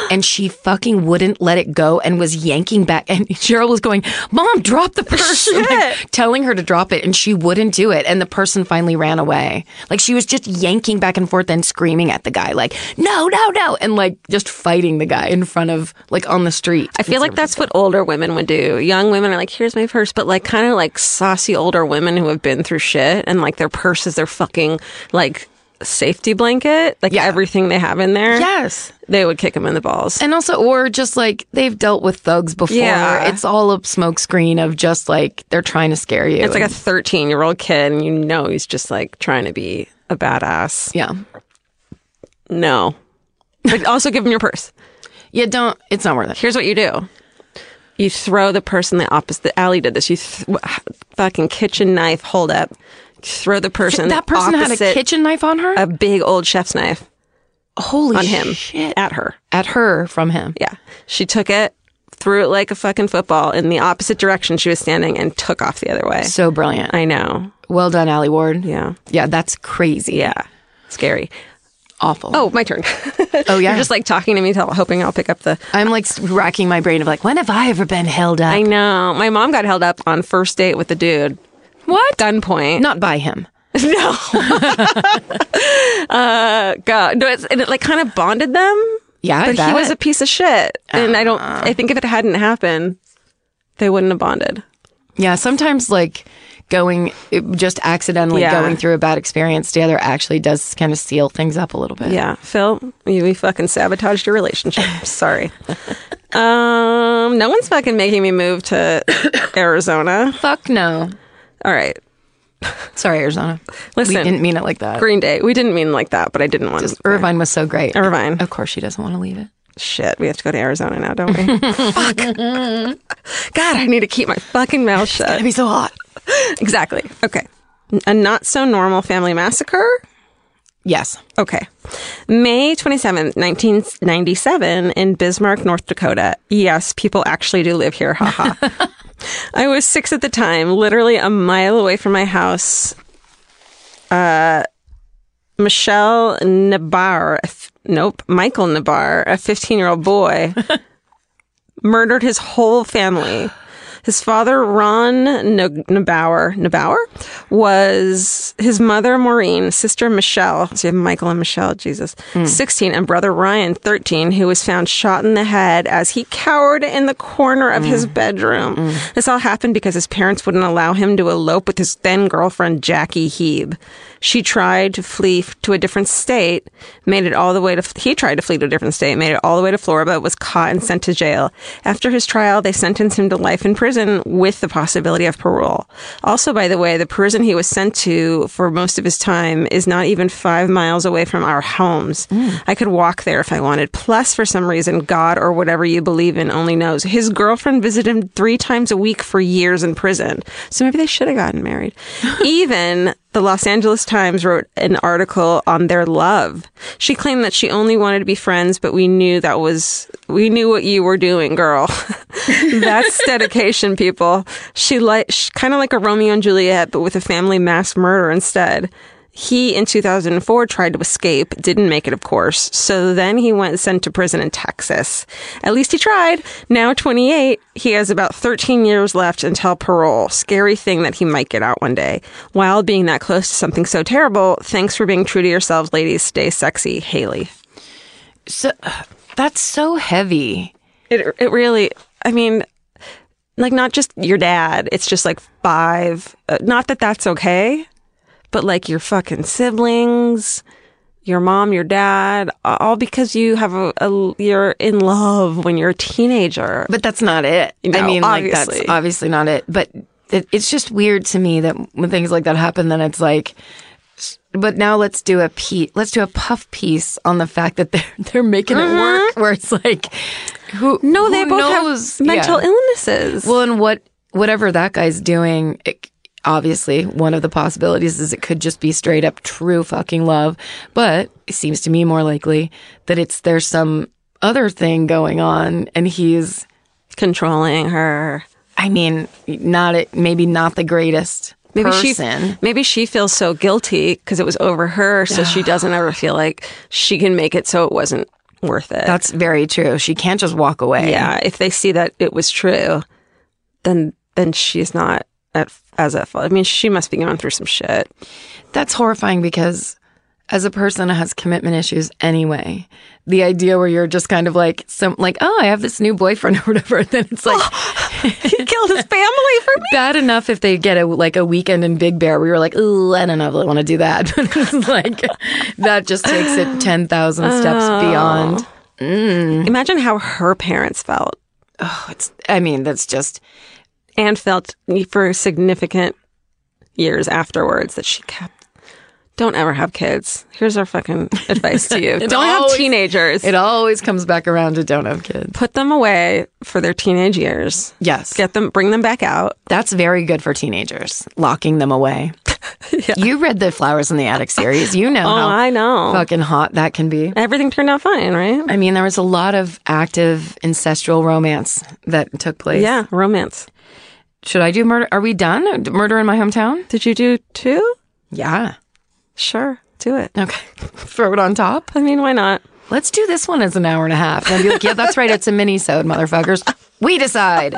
and she fucking wouldn't let it go and was yanking back. And Cheryl was going, Mom, drop the purse. Like, telling her to drop it, and she wouldn't do it. And the person finally ran away. Like, she was just yanking back and forth and screaming at the guy, like, no, no, no. And like just fighting the guy in front of, like, on the street. I feel like that's what older women would do. Young women are like, here's my purse. But like kind of like saucy older women who have been through shit and like their purse is their fucking like safety blanket. Like Yeah. everything they have in there. Yes. They would kick them in the balls. And also, or just like they've dealt with thugs before. Yeah. It's all a smokescreen of just like they're trying to scare you. It's like a thirteen year old kid and you know he's just like trying to be a badass. yeah. No. But also give him your purse. Yeah, don't, it's not worth it. Here's what you do. You throw the purse in the opposite. Allie did this. You th- fucking kitchen knife hold up. Throw the purse in That the person had a opposite- kitchen knife on her? a big old chef's knife Holy on him shit. at her. At her from him. Yeah. She took it, threw it like a fucking football in the opposite direction she was standing and took off the other way. So brilliant. I know. Well done, Allie Ward. Yeah. Yeah, that's crazy. Yeah. Scary. Awful. Oh, my turn. Oh, yeah. You're just like talking to me, tell, hoping I'll pick up the. I'm like racking my brain of like, when have I ever been held up? I know. My mom got held up on first date with a dude. What? Gunpoint. Not by him. No. uh, God. No, it's, and it like kind of bonded them. Yeah, I But he bet. was a piece of shit. And I don't, I think if it hadn't happened, they wouldn't have bonded. Yeah, sometimes like going, it, just accidentally Yeah. going through a bad experience together actually does kind of seal things up a little bit. Yeah. Phil, you we fucking sabotaged your relationship. Sorry. um, no one's fucking making me move to Arizona. Fuck no. All right. Sorry, Arizona. Listen. We didn't mean it like that. Green Day. We didn't mean like that, but I didn't want Just to. Irvine was so great. Irvine. Of course she doesn't want to leave it. Shit, we have to go to Arizona now, don't we? Fuck. God, I need to keep my fucking mouth shut. It'd be so hot. Exactly. Okay. A not so normal family massacre? Yes. Okay. May twenty-seventh, nineteen ninety-seven in Bismarck, North Dakota. Yes, people actually do live here. Haha. I was six at the time, literally a mile away from my house. Uh, Michelle Nabar, nope, Michael Nabar, a fifteen-year-old boy, murdered his whole family. His father, Ron Nabauer, Nabauer, was his mother, Maureen, sister, Michelle. So you have Michael and Michelle, Jesus, mm. sixteen, and brother, Ryan, thirteen, who was found shot in the head as he cowered in the corner of mm. his bedroom. Mm. This all happened because his parents wouldn't allow him to elope with his then girlfriend, Jackie Heeb. She tried to flee to a different state, made it all the way to, he tried to flee to a different state, made it all the way to Florida, but was caught and sent to jail. After his trial, they sentenced him to life in prison with the possibility of parole. Also, by the way, the prison he was sent to for most of his time is not even five miles away from our homes. Mm. I could walk there if I wanted. Plus, for some reason, God or whatever you believe in only knows. His girlfriend visited him three times a week for years in prison. So maybe they should have gotten married. Even the Los Angeles Times wrote an article on their love. She claimed that she only wanted to be friends, but we knew that was, we knew what you were doing, girl. That's dedication, people. She like, kind of like a Romeo and Juliet, but with a family mass murder instead. He, in two thousand four, tried to escape, didn't make it, of course. So then he went sent to prison in Texas. At least he tried. Now twenty-eight, he has about thirteen years left until parole. Scary thing that he might get out one day. While being that close to something so terrible, thanks for being true to yourselves, ladies. Stay sexy, Haley. So that's so heavy. It it really, I mean, like not just your dad. It's just like five. Uh, not that that's okay. But like your fucking siblings, your mom, your dad, all because you have a, a you're in love when you're a teenager. But that's not it. You know, I mean, obviously. like that's obviously not it. But it, it's just weird to me that when things like that happen, then it's like. But now let's do a piece. Let's do a puff piece on the fact that they're they're making mm-hmm. it work. Where it's like, who? No, who they both knows? have mental yeah. illnesses. Well, and what whatever that guy's doing. It, Obviously, one of the possibilities is it could just be straight up true fucking love. But it seems to me more likely that it's there's some other thing going on and he's controlling her. I mean, not it, maybe not the greatest maybe person. She, maybe she feels so guilty because it was over her, so she doesn't ever feel like she can make it so it wasn't worth it. That's very true. She can't just walk away. Yeah, if they see that it was true, then then she's not at as at fault. I mean, she must be going through some shit. That's horrifying because as a person who has commitment issues anyway, the idea where you're just kind of like, some like, oh, I have this new boyfriend or whatever, then it's like, oh, he killed his family for me. Bad enough if they get a like a weekend in Big Bear where you're like, ooh, I don't know if I want to do that. But it's like, that just takes it ten thousand steps oh. beyond. Mm. Imagine how her parents felt. Oh, it's, I mean, that's just. And felt for significant years afterwards that she kept. Don't ever have kids. Here's our fucking advice to you. Don't always, have teenagers. It always comes back around to don't have kids. Put them away for their teenage years. Yes. Get them, bring them back out. That's very good for teenagers, locking them away. Yeah. You read the Flowers in the Attic series. You know oh, how I know. fucking hot that can be. Everything turned out fine, right? I mean, there was a lot of active ancestral romance that took place. Yeah, romance. Should I do murder? Are we done? Murder in My Hometown? Did you do two? Yeah. Sure, do it. Okay. Throw it on top? I mean, why not? Let's do this one as an hour and a half. And I'd be like, yeah, that's right. It's a mini-sode, motherfuckers. We decide.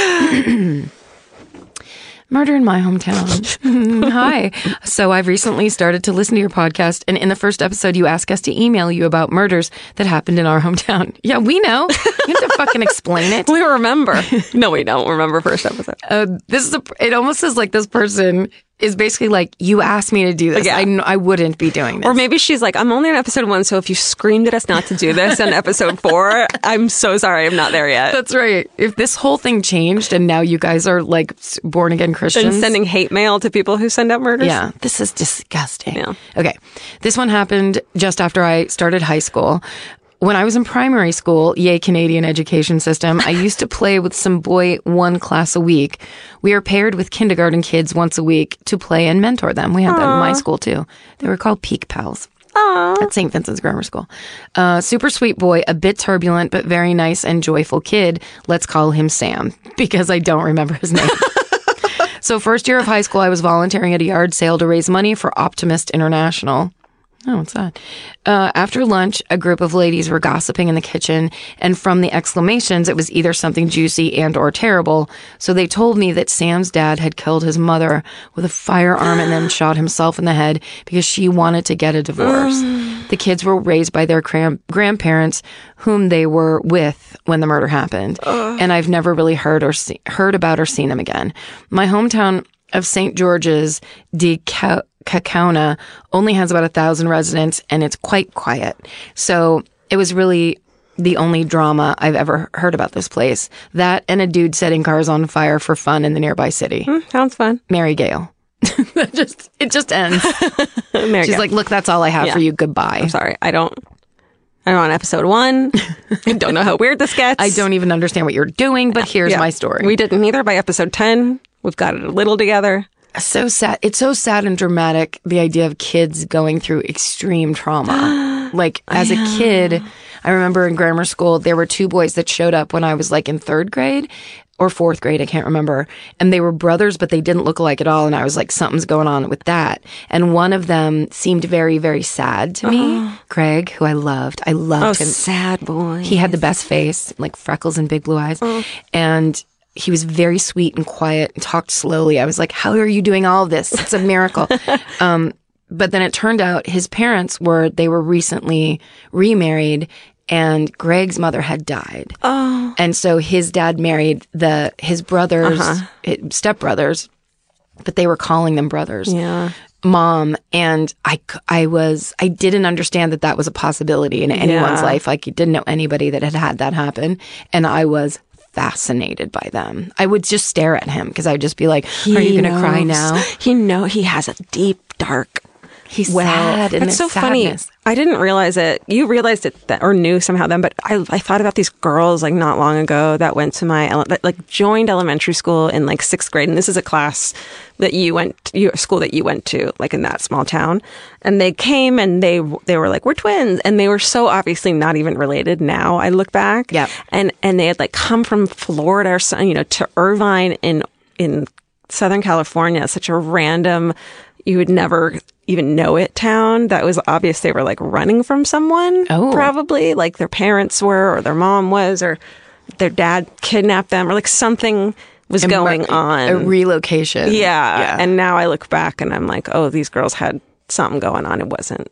Murder in My Hometown. Hi. So I've recently started to listen to your podcast, and in the first episode, you asked us to email you about murders that happened in our hometown. Yeah, we know. You have to fucking explain it. We remember. No, we don't remember first episode. Uh, this is a, it almost is like this person is basically like, you asked me to do this. Yeah. I, I wouldn't be doing this. Or maybe she's like, I'm only on episode one, so if you screamed at us not to do this on episode four, I'm so sorry I'm not there yet. That's right. If this whole thing changed and now you guys are like born again Christians. And sending hate mail to people who send out murders. Yeah, this is disgusting. Yeah. Okay. This one happened just after I started high school. When I was in primary school, yay Canadian education system, I used to play with some boy one class a week. We were paired with kindergarten kids once a week to play and mentor them. We had Aww. that in my school too. They were called Peak Pals. Aww. At Saint Vincent's Grammar School. Uh, super sweet boy, a bit turbulent, but very nice and joyful kid. Let's call him Sam, because I don't remember his name. So first year of high school, I was volunteering at a yard sale to raise money for Optimist International. Oh, what's that? Uh, after lunch, a group of ladies were gossiping in the kitchen, and from the exclamations, it was either something juicy and or terrible. So they told me that Sam's dad had killed his mother with a firearm and then shot himself in the head because she wanted to get a divorce. The kids were raised by their cram- grandparents, whom they were with when the murder happened, and I've never really heard or see- heard about or seen them again. My hometown of Saint George's de Ca- Cacauna only has about a thousand residents, and it's quite quiet. So it was really the only drama I've ever heard about this place. That and a dude setting cars on fire for fun in the nearby city. Mm, sounds fun. Mary Gale. That just it just ends. Mary She's Gale. like, look, that's all I have Yeah. for you. Goodbye. I'm sorry. I don't. I'm on episode one. I don't know how weird this gets. I don't even understand what you're doing, but here's Yeah. my story. We didn't either. By episode ten, we've got it a little together. So sad. It's so sad and dramatic, the idea of kids going through extreme trauma. Like, as a kid, I remember in grammar school, there were two boys that showed up when I was like in third grade or fourth grade, I can't remember. And they were brothers, but they didn't look alike at all. And I was like, something's going on with that. And one of them seemed very, very sad to me. Uh-huh. Greg, who I loved. I loved oh, him. sad boy. He had the best face, like freckles and big blue eyes. Uh-huh. And he was very sweet and quiet and talked slowly. I was like, how are you doing all of this? It's a miracle. um, but then it turned out his parents were, they were recently remarried, and Greg's mother had died. Oh. And so his dad married the his brothers, uh-huh. stepbrothers, but they were calling them brothers. Yeah. Mom, and I, I was, I didn't understand that that was a possibility in anyone's Yeah. life. Like, you didn't know anybody that had had that happen. And I was fascinated by them. I would just stare at him because I'd just be like, are you going to cry now? He know he has a deep, dark He's well. sad. And That's so sadness. funny. I didn't realize it. You realized it that, or knew somehow then, but I, I thought about these girls like not long ago that went to my, ele- that, like joined elementary school in like sixth grade. And this is a class that you went, you school that you went to, like in that small town. And they came and they, they were like, we're twins. And they were so obviously not even related. Now I look back. Yep. And, and they had like come from Florida or something, you know, to Irvine in, in Southern California, such a random, you would never even know it town that was obvious they were like running from someone. Oh. Probably like their parents were or their mom was or their dad kidnapped them or like something was going on. A relocation. Yeah. yeah. And now I look back and I'm like, oh, these girls had something going on. It wasn't.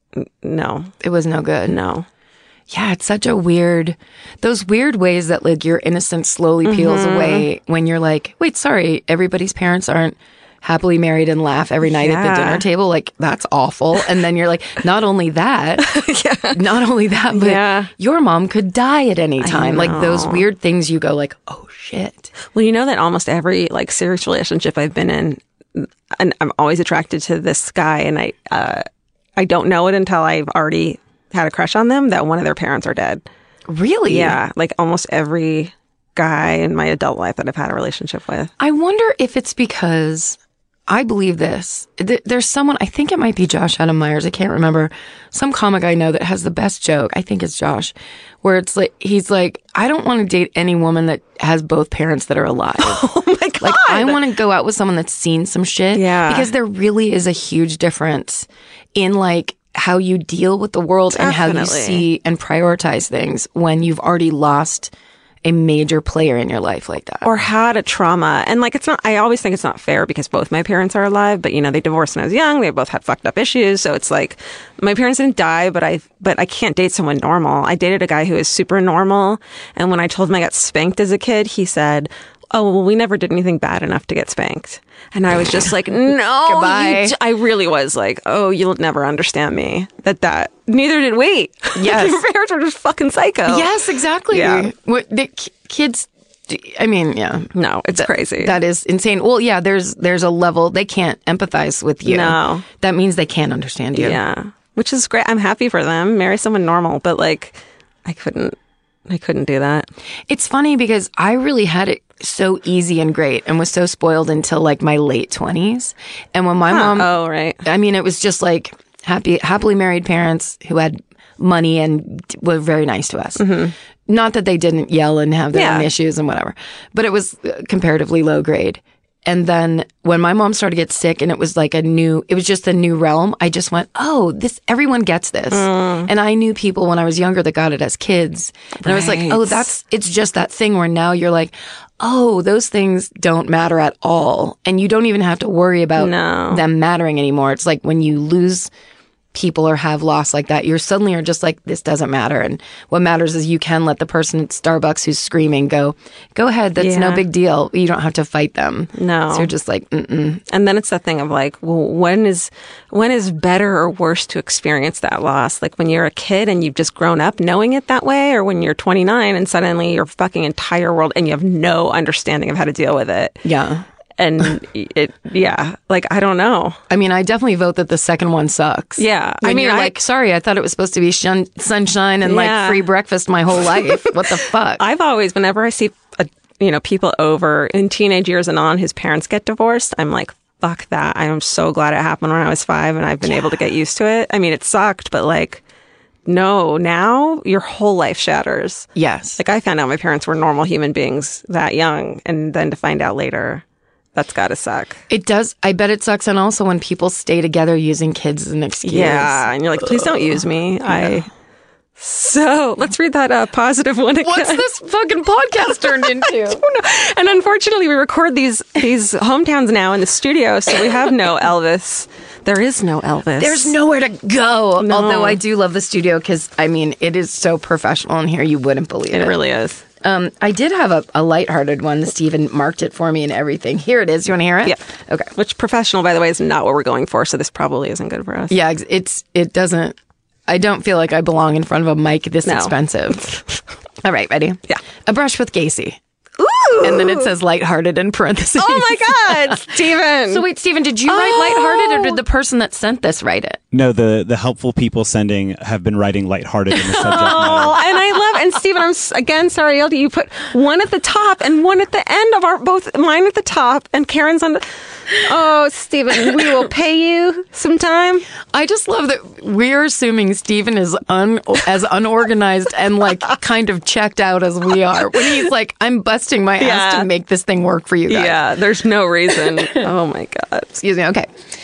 No. It was no good. No. Yeah, it's such a weird, those weird ways that like your innocence slowly peels Mm-hmm. away when you're like, wait, sorry, everybody's parents aren't happily married and laugh every night at the Yeah. dinner table. Like, that's awful. And then you're like, not only that, yeah. not only that, but Yeah. your mom could die at any time. Like those know. weird things you go like, oh shit. Well, you know that almost every like serious relationship I've been in, and I'm always attracted to this guy, and I uh, I don't know it until I've already had a crush on them that one of their parents are dead. Really? Yeah, like almost every guy in my adult life that I've had a relationship with. I wonder if it's because I believe this. Th- There's someone, I think it might be Josh Adam Myers. I can't remember. Some comic I know that has the best joke. I think it's Josh, where it's like, he's like, I don't want to date any woman that has both parents that are alive. Oh my god! Like, I want to go out with someone that's seen some shit. Yeah. Because there really is a huge difference in like how you deal with the world and how you Definitely. see and prioritize things when you've already lost a major player in your life like that. or had a trauma. And like, it's not, I always think it's not fair because both my parents are alive, but you know, they divorced when I was young. They both had fucked up issues. So it's like, my parents didn't die, but I, but I can't date someone normal. I dated a guy who was super normal. And when I told him I got spanked as a kid, he said, oh, well, we never did anything bad enough to get spanked. And I was just like, no, Goodbye. you d-. I really was like, oh, you'll never understand me. That, that, neither did we. Yes. Your parents were just fucking psycho. Yes, exactly. Yeah. What the k- kids? I mean, yeah, No, it's crazy. that is insane. Well, yeah, there's there's a level they can't empathize with you. No. That means they can't understand you. Yeah, which is great. I'm happy for them. Marry someone normal, but like, I couldn't. I couldn't do that. It's funny because I really had it so easy and great and was so spoiled until like my late twenties. And when my mom, Oh, right. I mean, it was just like happy, happily married parents who had money and were very nice to us. Not that they didn't yell and have their Yeah. own issues and whatever, but it was uh, comparatively low grade. And then when my mom started to get sick and it was like a new, it was just a new realm, I just went, oh, this, everyone gets this. And I knew people when I was younger that got it as kids. And I was like, Right. oh, that's, it's just that thing where now you're like, oh, those things don't matter at all. And you don't even have to worry about No. them mattering anymore. It's like when you lose people or have loss like that, you're suddenly are just like, this doesn't matter. And what matters is you can let the person at Starbucks who's screaming go, go ahead. That's no Yeah. big deal. You don't have to fight them. No. So you're just like, mm-mm. And then it's that thing of like, well, when is when is better or worse to experience that loss? Like when you're a kid and you've just grown up knowing it that way, or when you're twenty-nine and suddenly your fucking entire world and you have no understanding of how to deal with it. Yeah. And it, yeah, like I don't know. I mean, I definitely vote that the second one sucks. Yeah. When I mean, you're I- like, sorry, I thought it was supposed to be shun- sunshine and like Yeah. free breakfast my whole life. What the fuck? I've always, whenever I see, a, you know, people over in teenage years and on whose parents get divorced, I'm like, fuck that. I am so glad it happened when I was five and I've been able to get used to it. I mean, it sucked, but like, no, now your whole life shatters. Yes. Like I found out my parents were normal human beings that young, and then to find out later, that's gotta suck. It does. I bet it sucks. And also when people stay together using kids as an excuse. Yeah, and you're like, please don't use me. I. So let's read that uh, positive one again. What's this fucking podcast turned into? And unfortunately, we record these these hometowns now in the studio, so we have no Elvis. There is no Elvis. There's nowhere to go. No. Although I do love the studio because, I mean, it is so professional in here. You wouldn't believe it. It really is. Um, I did have a, a lighthearted one. Steven marked it for me and everything. Here it is. You want to hear it? Yeah. Okay. Which professional, by the way, is not what we're going for. So this probably isn't good for us. Yeah, ex- it's it doesn't. I don't feel like I belong in front of a mic this No. expensive. All right, ready? Yeah. A brush with Gacy. Ooh. And then it says lighthearted in parentheses. Oh my God, Steven. So wait, Steven, did you write Oh. lighthearted or did the person that sent this write it? No, the the helpful people sending have been writing lighthearted in the subject matter. Oh, and I love, and Steven, I'm s- again sorry, L D, you put one at the top and one at the end of our, both mine at the top and Karen's on the, oh, Steven, we will pay you sometime. I just love that we're assuming Steven is un- as unorganized and like kind of checked out as we are. When he's like, I'm busting my Yeah. ass to make this thing work for you guys. Yeah, there's no reason. Oh my God. Excuse me. Okay.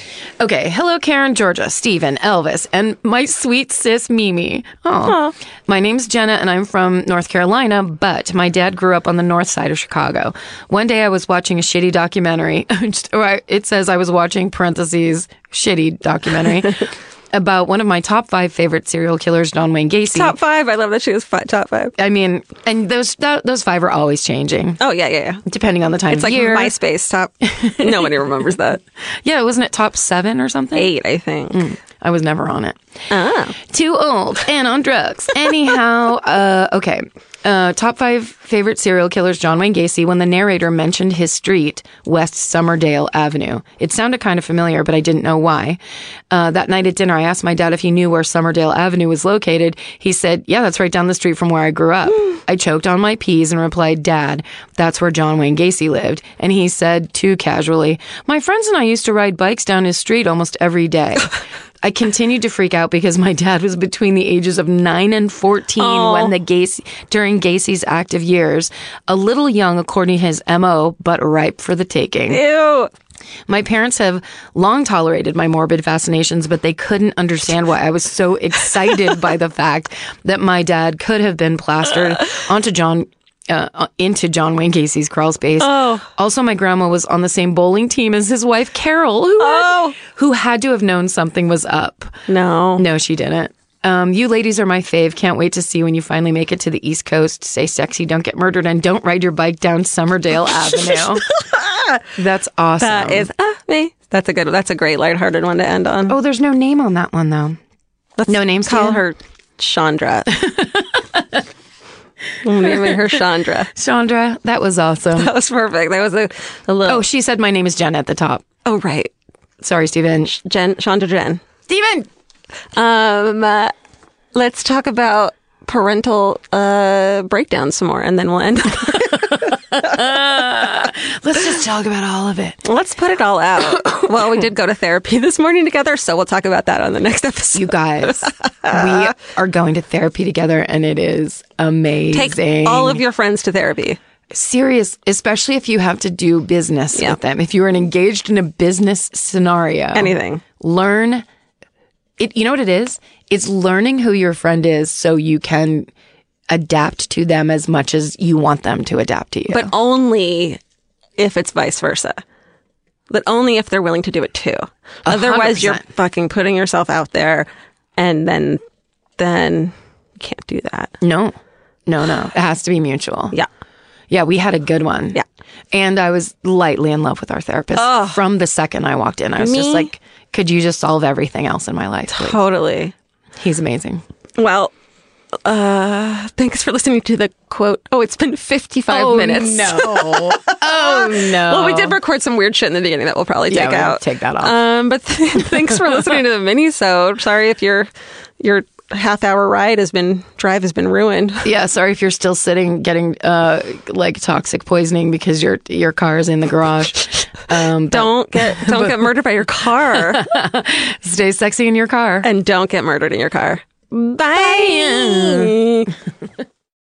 Okay, hello, Karen, Georgia, Steven, Elvis, and my sweet sis, Mimi. Aw. My name's Jenna, and I'm from North Carolina, but my dad grew up on the north side of Chicago. One day I was watching a shitty documentary. Just, or I, it says I was watching, parentheses, shitty documentary, about one of my top five favorite serial killers, John Wayne Gacy. Top five. I love that she was fi- top five. I mean, and those that, those five are always changing. Oh, yeah, yeah, yeah. Depending on the time It's of like year. MySpace top. Nobody remembers that. Yeah, wasn't it top seven or something? Eight, I think. Mm, I was never on it. Ah. Too old and on drugs. Anyhow, uh, okay. Uh, top five favorite serial killers, John Wayne Gacy, when the narrator mentioned his street, West Somerdale Avenue. It sounded kind of familiar, but I didn't know why. Uh, that night at dinner, I asked my dad if he knew where Somerdale Avenue was located. He said, yeah, that's right down the street from where I grew up. I choked on my peas and replied, Dad, that's where John Wayne Gacy lived. And he said, too casually, my friends and I used to ride bikes down his street almost every day. I continued to freak out because my dad was between the ages of nine and fourteen Oh. when the Gacy, during Gacy's active years, a little young according to his M O, but ripe for the taking. Ew. My parents have long tolerated my morbid fascinations, but they couldn't understand why I was so excited by the fact that my dad could have been plastered onto John Uh, into John Wayne Gacy's crawl space. Oh. Also, my grandma was on the same bowling team as his wife, Carol, who had, Oh. who had to have known something was up. No. No, she didn't. Um, you ladies are my fave. Can't wait to see when you finally make it to the East Coast. Stay sexy, don't get murdered, and don't ride your bike down Somerdale Avenue. That's awesome. That is ah, me. That's a good. That's a great lighthearted one to end on. Oh, there's no name on that one, though. Let's no names. Call Tia? her Chandra. I'm naming her Chandra. Chandra. That was awesome. That was perfect. That was a, a little. Oh, she said my name is Jen at the top. Oh, right. Sorry, Steven. Jen, Chandra Jen. Steven! Um, uh, let's talk about parental uh, breakdowns some more, and then we'll end. Let's just talk about all of it. Let's put it all out. Well, we did go to therapy this morning together, so we'll talk about that on the next episode. You guys, we are going to therapy together, and it is amazing. Take all of your friends to therapy. Serious, especially if you have to do business Yeah. with them. If you are engaged in a business scenario, Anything. learn it. You know what it is? It's learning who your friend is so you can adapt to them as much as you want them to adapt to you. But only if it's vice versa. But only if they're willing to do it too. Otherwise, you're percent. fucking putting yourself out there, and then then you can't do that. no, no, no. It has to be mutual. Yeah. Yeah, we had a good one. Yeah. And I was lightly in love with our therapist from the second I walked in. I was Me? just like, could you just solve everything else in my life, please? Totally. He's amazing. Well, uh, thanks for listening to the quote. Oh, it's been fifty-five minutes. No. Oh, no. Well, we did record some weird shit in the beginning that we'll probably Yeah, take we'll out. take that off. Um, but th- thanks for listening to the mini-sode. Sorry if your your half-hour ride has been drive has been ruined. Yeah, sorry if you're still sitting getting uh, like toxic poisoning because your your car is in the garage. Um, but Don't get don't get murdered by your car, stay sexy in your car. and don't get murdered in your car. Bye.